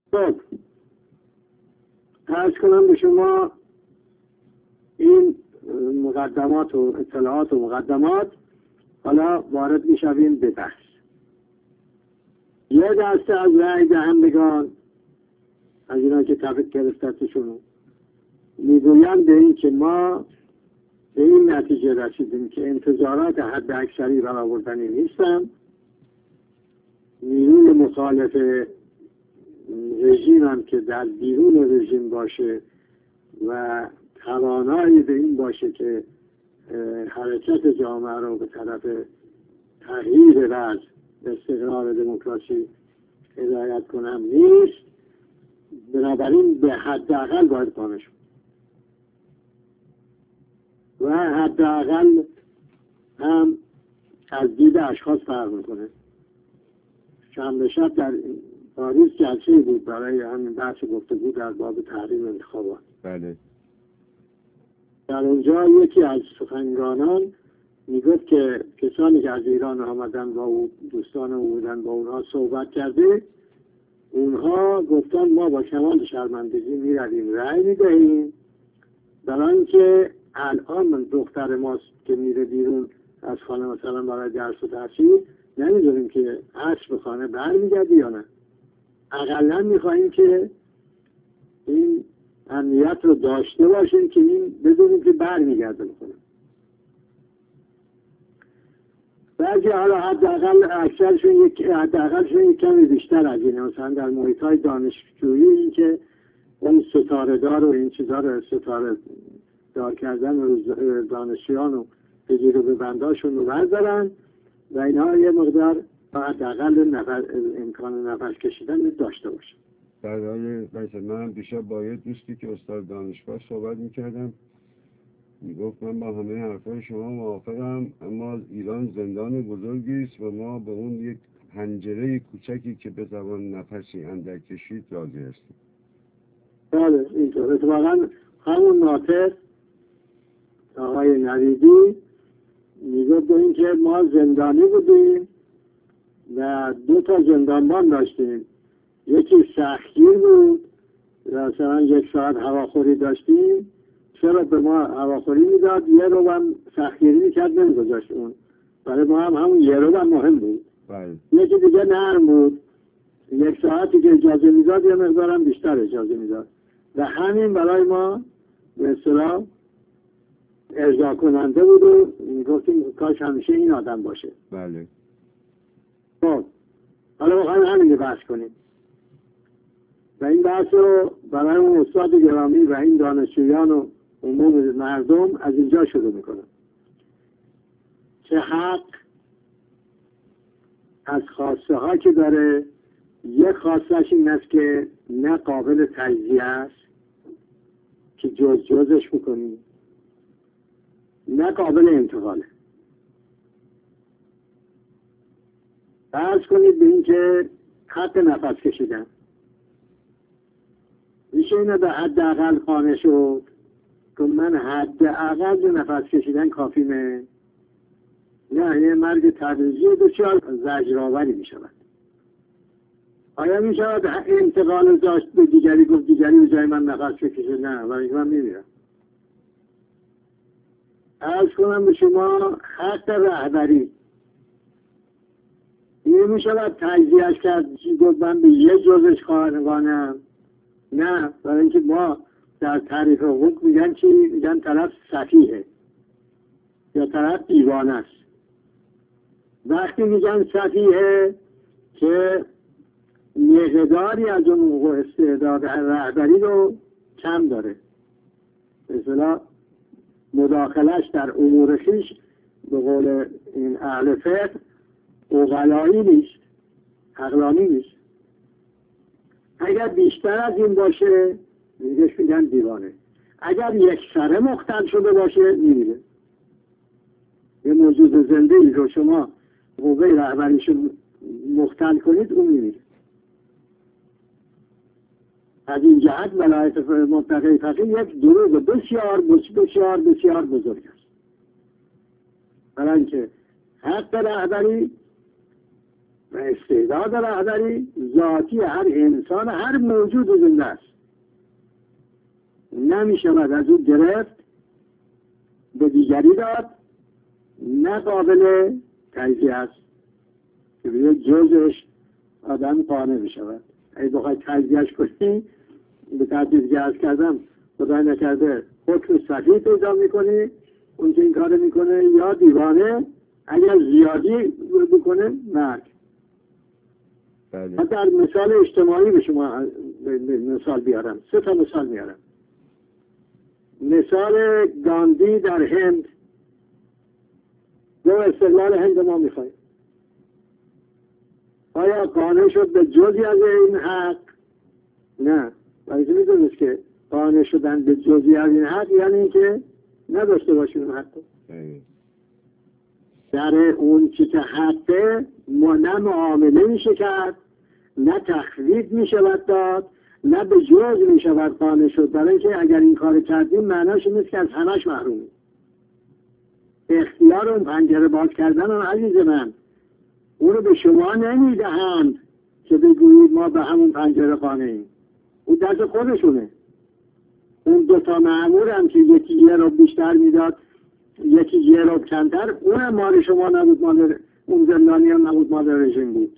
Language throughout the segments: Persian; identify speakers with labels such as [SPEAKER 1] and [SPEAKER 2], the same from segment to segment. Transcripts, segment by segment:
[SPEAKER 1] خب عرض کنم به شما این مقدمات و اطلاعات و مقدمات. حالا وارد میشویم به بحث. یه دسته از رأی دهندگان، از اینا که تبریک گرفتتشون، میگویند به این که ما به این نتیجه رسیدیم که انتظارات حد اکثری برآوردنی نیستن. نیروی مخالف رژیم هم که در بیرون رژیم باشه و توانایی به این باشه که حرکت جامعه رو به طرف تغییر وضع به استقرار دموکراسی هدایت کنم نیست. بنابراین به حداقل باید قانع شد و حداقل هم از دید اشخاص فرق میکنه. شنبه شب در پاریس جلسه بود برای همین بحث گفتگو در باب تحریم انتخابات.
[SPEAKER 2] بله.
[SPEAKER 1] در اونجا یکی از سخنرانان میگفت که کسانی که از ایران آمدن با او دوستان او بودن با اونها صحبت کرده، اونها گفتن ما با کمال شرمندگی میرویم رأی میدهیم، برای اینکه الان دختر ماست که میره بیرون از خانه مثلا برای درس و تحصیل، نمیدونیم که عصر به خانه برمیگرده یا نه. اقلا میخواییم که این امنیت رو داشته باشیم که این بدونیم که برمیگرده بکنه. بعضی حالا حداقل اکثرشون حداقلشون یک کمی بیشتر از اینه. مثلا در محیط‌های دانشجویی این که اون ستاره دار و این چیزا رو ستاره دار کردن و دانشجویان و بگیر و ببنداشون رو بردارن و اینها یه مقدار حداقل امکان نفس کشیدن داشته باشه.
[SPEAKER 2] در حال من دیشب با یه دوستی که استاد دانشگاه صحبت میکردم، میگفت من با همه حرفای شما موافقم، اما ایران زندان بزرگی است و ما به اون یک پنجره کوچکی که بتوان نفسی اندک کشید راضی هستیم.
[SPEAKER 1] بله اینطور. اتفاقا همون ناطق آقای نویدی میگفت به این که ما زندانی بودیم و 2 تا زندانبان داشتیم، یکی سختگیر بود مثلا 1 ساعت هواخوری داشتیم، چرا به ما هواخوری میداد، 1 رو هم سختگیری میکرد نمیگذاشت اون، برای ما هم همون 1 رو هم مهم بود. یکی دیگه نرم بود، 1 ساعتی که اجازه میداد یه مقدارم بیشتر اجازه میداد و همین برای ما به اصطلاح ارضا کننده بود و گفتیم کاش همیشه این آدم باشه.
[SPEAKER 2] بله.
[SPEAKER 1] خب حالا بخوایم همین بحث کنیم و این بحث رو برای اون استاد گرامی و این دانشجویان و عموم مردم از اینجا شروع میکنم که حق از خواسته ها که داره، یک خواستش این است که نه قابل تجزیه است که جزش میکنیم، نه قابل انتقاله. فرض کنید به این که حق نفس کشیدن میشه اینو به حداقل قانع شد که من حداقل نفس کشیدن کافیمه؟ نه، یه مرگ تدریجی بسیار زجرآوری می شود. آیا می شود انتقال داشت به دیگری گفت دیگری به جای من نفس بکشه؟ نه، برای من میمیرم. عرض کنم به شما حق رهبری این می شود تجزیهش کرد چی گفت من به یه جزش قانعم؟ نه، برای اینکه ما در تعریف حقوق میگن چی؟ میگن طرف سفیهه یا طرف دیوانه است. وقتی میگن سفیهه که مقداری از اون حقوق استعداد رهبری رو کم داره، مثلا مداخلش در امور خویش به قول این اهل فقه عقلایی نیست، عقلانی نیست. اگر بیشتر از این باشه میگن دیوانه. اگر یک سره مختل شده باشه میمیره. یه موجود زنده ای رو شما قوه رهبریشو مختل کنید اون میمیره. از این جهت ولایت مطلقه فقیه یک دروغ بسیار بسیار بسیار بزرگ است. برای اینکه حق رهبری و استعداد رهبری ذاتی هر انسان، هر موجود زنده است، نمیشود از او گرفت به دیگری داد، نه قابل تجزیه است که به جزش آدم قانع میشود. اگه بخوای تجزیهش کنی، به ترتیبی که عرض کردم خدای نکرده حکم صحیح پیدا میکنی اون که این کار میکنه، یا دیوانه، اگر زیادی بکنه مرگ.
[SPEAKER 2] بله.
[SPEAKER 1] در مثال اجتماعی به شما مثال بیارم، 3 تا مثال میارم. مثال گاندی در هند، دو استقلال هند ما میخوایم. آیا قانع شد به جزی از این حق؟ نه. ولی میدونست که قانع شدن به جزی از این حق یعنی اینکه نداشته باشیم اون حق. در اون چی که حقه نه معامله میشه کرد، نه تخفیف میشود داد، نه به جز میشود قانع شد. برای اینکه اگر این کار کردیم معناش این نیست که از همش محرومیم. اختیار اون پنجره باز کردن هم عزیز من اونو به شما نمیدهند که بگویید ما به همون پنجره قانعیم. اون دست خودشونه. اون 2 تا مأمور هم که یکی یه رو بیشتر میداد یکی یه رو کمتر، اون هم مال شما نبود، مال اون زندانی هم نبود، مال رژیم بود.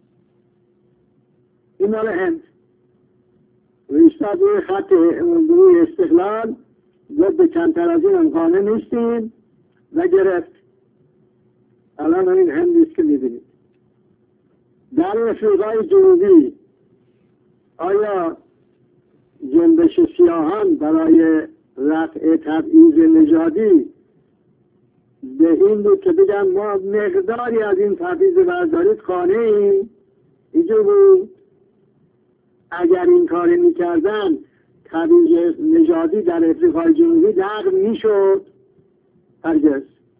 [SPEAKER 1] این مال هند ایستاد روی خط روی استقلال، گفت به کمتر از این هم قانع نیستیم و گرفت. الان این هندیست که میبینید. در افریقای جنوبی آیا جنبش سیاهان برای رفع تبعیض نژادی به این بود که بگن ما مقداری از این تبعیض بردارید قانعیم؟ اینجور بود. اگر این کاری میکردن تبعیض نژادی در افریقای جنوبی لغو میشد؟ هرگز.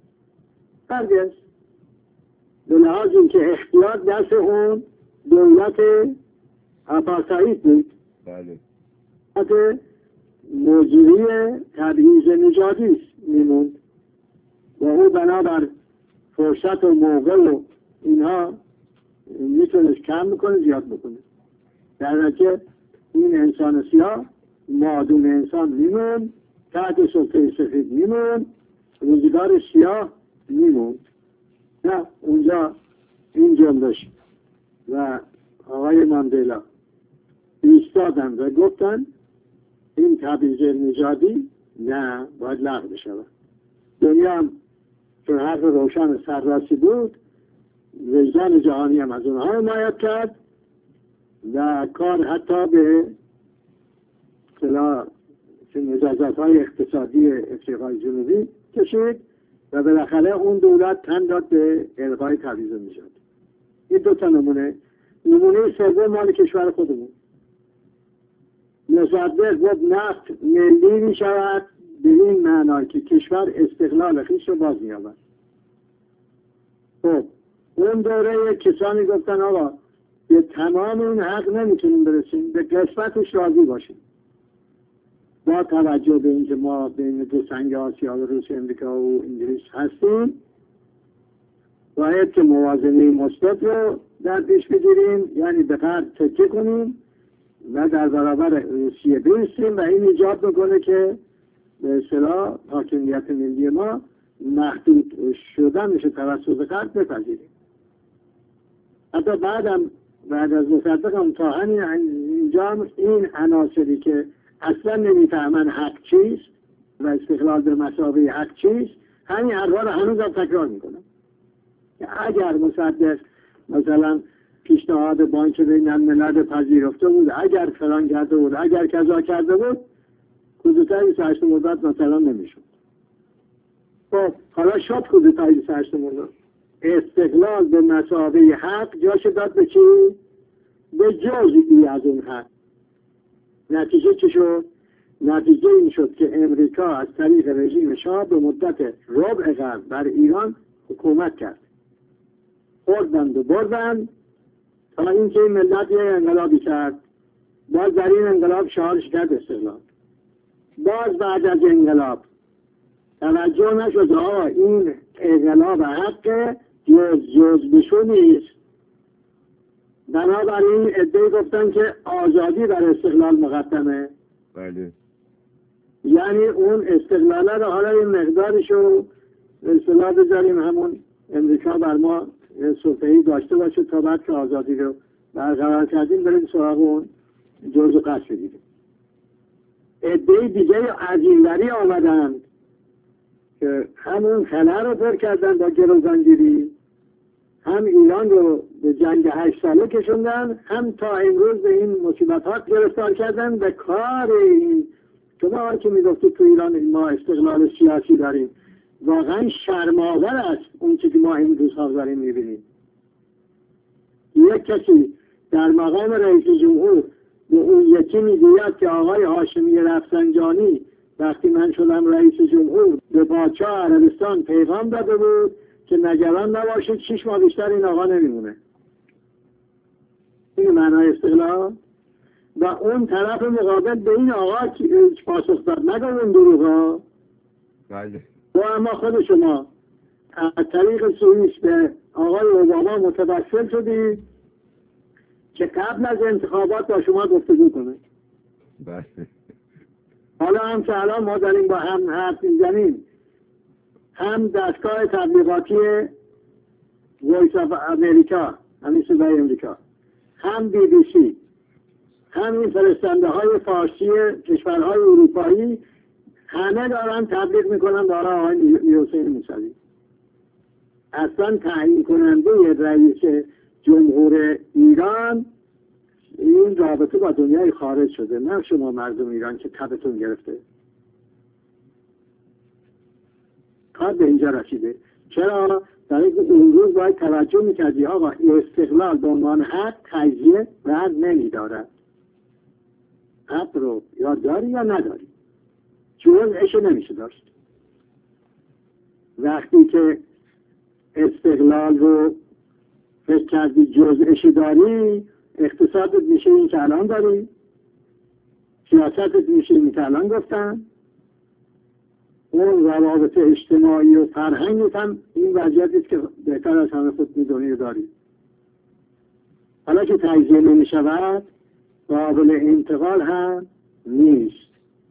[SPEAKER 1] به لحاظ اینکه اختیار دست اون دولت آپارتاید بود.
[SPEAKER 2] بله.
[SPEAKER 1] دولت مجری تبعیض نژادی میموند و او بنابر فرصت و موقع و اینها میتونست کم بکنه زیاد بکنه. در نتیجه این انسان سیاه معدوم انسان میموند، تحت سلطه سفید میموند، روزگار سیاه میموند. نه، اونجا این جنبش و آقای ماندلا ایستادن و گفتن این تبعیض نژادی نه، باید لغو بشود. دنیا هم چون حرف روشن سرراسی بود، وجدان جهانی هم از اونها حمایت کرد و کار حتی به مجازات‌های اقتصادی افریقای جنوبی کشید و بالاخره اون دولت تن داد به الغای تبعیض نژادی. این 2 تا نمونه سوم مال کشور خودمون. مصدق گفت نفت ملی می شود به این معنا که کشور استقلال خویش رو باز می یابد. خب اون دوره کسانی گفتن آقا به تمام این حق نمیتونیم برسیم، به قسمتش راضی باشیم. با توجه به اینکه ما بین 2 سنگ آسیا و روسیه، امریکا و انگلیس هستیم، باید که موازنه مثبت رو در پیش بگیریم، یعنی به غرب تکیه کنیم و در برابر روسیه بایستیم و این ایجاد بکنه که به اصطلاح حاکمیت ملی ما محدود شدنش توسط غرب بپذیریم. حتی بعد از مصدق هم تا اینجا این عناصری که اصلا نمیفهمن حق چیست و استقلال به مثابه حق چیست، همین حرفا رو هنوز هم تکرار میکنن. اگر مصدق مثلا پیشنهاد بانک بین الملل پذیرفته بود، اگر فلان کرده بود، اگر کذا کرده بود، کودتای 28 مرداد مثلا نمیشد. خب حالا شد کودتای 28 مرداد، استقلال به مثابه حق جاش داد به چی؟ به جزئی از اون حق. نتیجه چی شد؟ نتیجه این شد که امریکا از طریق رژیم شاه به مدت ربع قرن بر ایران حکومت کرد. بردن تا اینکه این ملت یه انقلابی کرد. باز در این انقلاب شعارش کرد استقلال. باز بعد از انقلاب توجه نشد این انقلاب حق جز بشو نیست. بنابراین عده‌ای گفتن که آزادی بر استقلال مقدمه.
[SPEAKER 2] بله.
[SPEAKER 1] یعنی اون استقلاله رو حالا این مقدارش رو اصطلاح بذاریم همون امریکا بر ما سلطه‌ای داشته باشه تا بعد که آزادی رو برقرار کردیم بریم سراغ اون جزء قصد بگیریم. عده دیگه از اینوری آمدن که همون خلا رو پر کردن با گروگانگیری، هم ایران رو به جنگ 8 ساله کشوندن، هم تا امروز به این مصیبت ها گرفتار کردن. به کار این شما که میگفتید تو ایران ما استقلال سیاسی داریم، واقعا شرم‌آور است اون چیزی که ما این روزها داریم میبینیم. یک کسی در مقام رئیس جمهور به اون یکی میگوید که آقای هاشمی رفسنجانی وقتی من شدم رئیس جمهور به پادشاه عربستان پیغام داده بود که نگران نباشید 6 ماه بیشتر این آقا نمیمونه. این معنای استقلال. و اون طرف مقابل به این آقا پاسخ داد، نگه اون دروغا.
[SPEAKER 2] بله.
[SPEAKER 1] و اما خود شما از طریق سوئیس به آقای اوباما متوسل شدید که قبل از انتخابات با شما گفتگو کنه.
[SPEAKER 2] بله.
[SPEAKER 1] حالا هم که الان ما داریم با هم حرف میزنیم، هم دستگاه تبلیغاتی وایس آف امریکا، همین صدای امریکا، هم بی بی سی، هم این فرستنده های فارسی کشورهای اروپایی، همه دارن تبلیغ میکنن برای آقای حسین موسوی. اصلا تعیین کننده رئیس جمهور ایران این رابطه با دنیای خارج شده، نه شما مردم ایران که تبتون گرفته. کار به اینجا رسیده. چرا؟ برای که اون روز باید توجه میکردی آقا استقلال به عنوان حق تجزیه بر نمیدارد. حق رو یا داری یا نداری، جزءش نمیشه داشت. وقتی که استقلال رو فکر کردی جزءش داری، اقتصادت میشه این که الان داری، سیاستت میشه این که الان گفتن، اون روابط اجتماعی و فرهنگت هم این وضعیتی است که بهتر از همه خود میدونی داری. حالا که تجزیه نمیشود قابل انتقال هم نیست.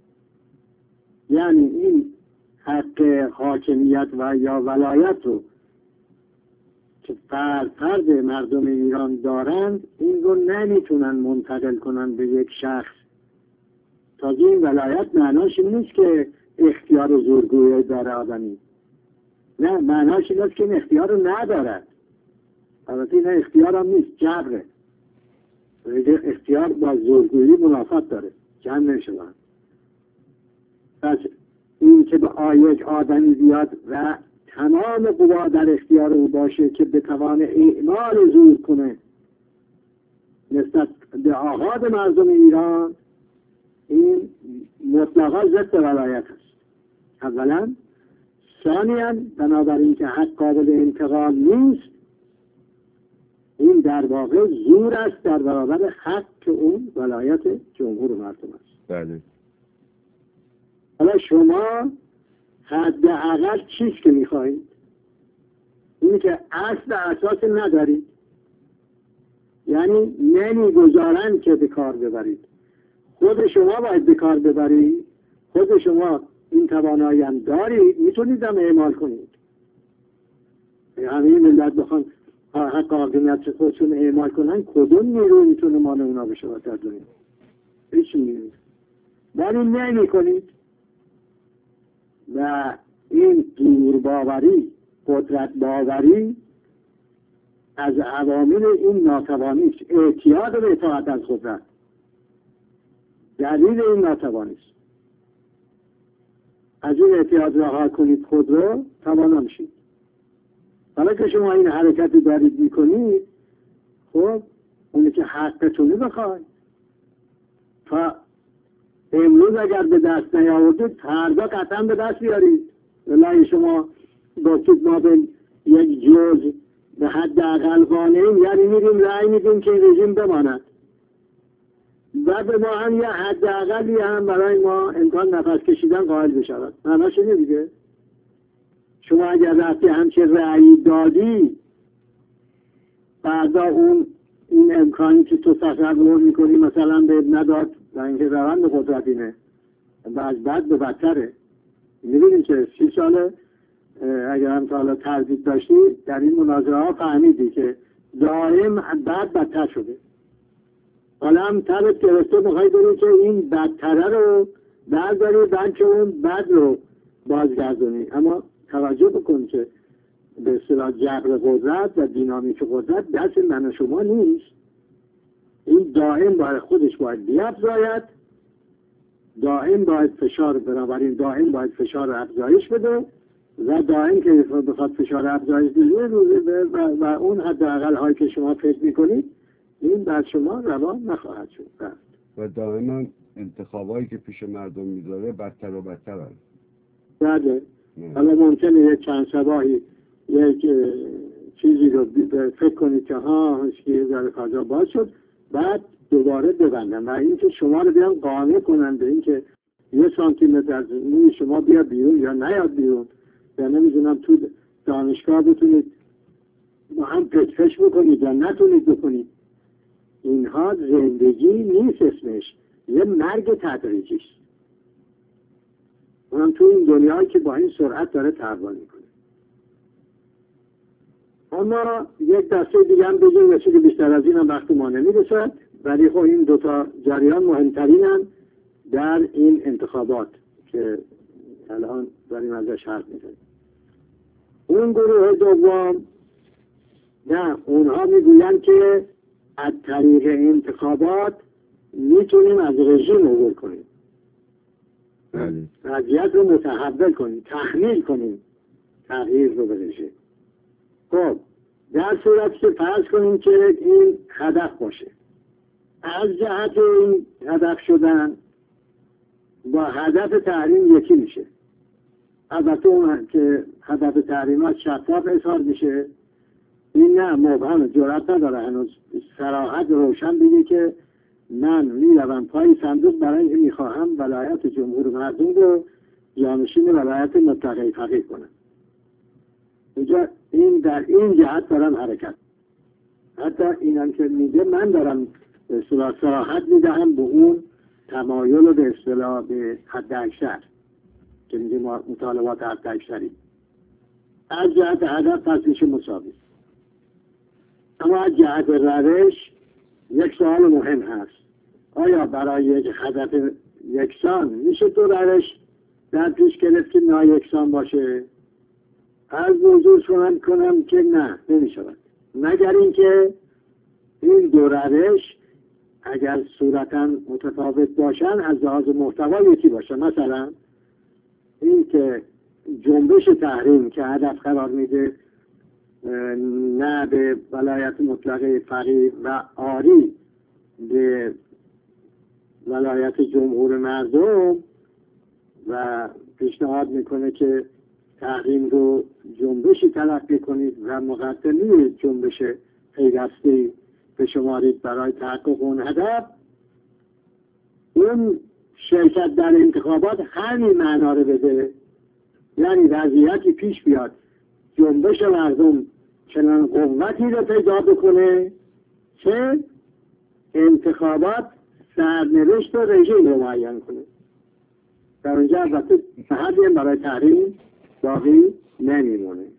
[SPEAKER 1] یعنی این حق حاکمیت و یا ولایت رو که فرد مردم ایران دارند این رو نمیتونن منتقل کنن به یک شخص. تازه این ولایت معناش این نیست که اختیار و زورگویی داره آدمی، نه، معناش این است که این اختیار رو ندارد. البته این اختیار هم نیست، جبره. اختیار با زورگویی منافات داره، جمع نمیشه. پس این که به یک آدمی بیاد و تمام قوا در اختیار او باشه که بتوان اعمال زور کنه نسبت به آحاد مردم ایران، این مطلقا ضد ولایت است. اولا. ثانیاً بنابراین که حق قابل انتقال نیست، این در واقع زور است در برابر حق که اون ولایت جمهور مردم است.
[SPEAKER 2] بله.
[SPEAKER 1] حالا شما حداقل چیز که میخواهید اینی که اصل اساس ندارید، یعنی نمیگذارن که به کار ببرید. خود شما باید به کار ببرید. خود شما این توانایی هم دارید، میتونید هم اعمال کنید. همین ملت بخوان حق حاکمیت خودشون اعمال کنن، کدوم نیرو میتونه مال اونا بشه در دنیا؟ هیچ نیروی. ولی نمی کنید و این دور باوری، قدرت باوری از عوامل این ناتوانی است. اعتیاد به اطاعت از قدرت دلیل این ناتوانی است. از این اعتیاد رها کنید، خود رو توانا میشید. حالا که شما این حرکتی دارید میکنید، خب اونی که حقتونی بخواید تا امروز اگر به دست نیاوردید فردا قطعا به دست بیارید. ولای شما گفتید ما به یک جز به حد اقل قانعیم، یعنی میریم رأی میدیم که این رژیم بماند و به ما هم یه حد اقلی هم برای ما امکان نفس کشیدن قائل بشود. معناش اینه دیگه. شما اگر رفتی همچه رأی دادی، بعدا اون این امکانی که تو تصور میکنی مثلا به نداد و اینکه روند قدرت اینه و از بد به بدتره. میبینی که 30 ساله اگر هم تا حالا تردید داشتی در این مناظره ها فهمیدی که دائم بد بدتر شده. حالا هم تبت گرفته میخوای بری که این بدتره رو برداری بلکه اون بد رو بازگردونی. اما توجه بکن که به اصطلاح جبر قدرت و دینامیک قدرت دست من و شما نیست. این دائم باید خودش باید بیفزاید، دائم باید فشار، بنابراین دائم باید فشار افزایش بده و دائم که بخواد فشار افزایش بده و اون حداقل هایی که شما فکر میکنید این بر شما روا نخواهد شد.
[SPEAKER 2] و دائما انتخابایی که پیش مردم میذاره بدتر و بدتر هست.
[SPEAKER 1] بله. حالا ممکنه یک چند صباحی یک چیزی رو فکر کنید که ها که ذره فضا باز شد، بعد دوباره ببندن و اینکه شما رو بیان قانع کنن به اینکه 1 سانتیمتر از موی شما بیاد بیرون یا نیاد بیرون، یا نمیدونم تو دانشگاه بتونید با هم پچ‌پچ بکنید یا نتونید بکنید. اینها زندگی نیست، اسمش یه مرگ تدریجی است. اونم تو این دنیایی که با این سرعت داره تحول میکنه. اما یک دسته دیگه هم بگیم مثل که بیشتر از این هم وقت ما نمیرسد، ولی خب این دوتا جریان مهمترینن در این انتخابات که الان داریم ازش حرف میزنیم. اون گروه دوم نه، اونها میگوین که از طریق انتخابات میتونیم از رژیم عبور کنیم، وضعیت رو متحول کنیم، تحمیل کنیم تغییر رو به رژیم. خب در صورت که فرض کنیم که این هدف باشه، از جهت این هدف شدن با هدف تحریم یکی میشه. البته اون که هدف تحریمات شفاف اظهار میشه، این نه مبهم، جرأت نداره هنوز صراحت روشن بگه که من میروم پای صندوق برای اینکه میخواهم ولایت جمهور مردم رو جانشین ولایت مطلقه فقیه کنم. اینجا این در این جهت دارم حرکت. حتی اینم که میگه من دارم به اصطلاح صراحت میدهم به اون تمایل به اصطلاح به حد اکثر که میگه مطالبات حد اکثری از جهت هدف پس میشه مساوی. اما از جهت روش یک سوال مهم هست: آیا برای یک هدف یکسان میشه تو روش در پیش گرفت که نایکسان باشه؟ از موضوع سوال کنم که نه، نمیشود، مگر اینکه این دو روش اگر صورتا متفاوت باشن از لحاظ محتوا یکی باشن. مثلا این که جنبش تحریم که هدف قرار میده نه به ولایت مطلقه فقیه و آری به ولایت جمهور مردم و پیشنهاد میکنه که تحریم رو جنبشی تلقی کنید و مقدمی جنبش پیوسته بشمارید برای تحقق اون هدف. اون شرکت در انتخابات همین معنا رو بده، یعنی وضعیتی پیش بیاد جنبش مردم چنان قوتی رو پیدا بکنه که انتخابات سرنوشت و رژیم رو معین کنه. در اونجا البته حدی برای تحریم باقی نمیمونه.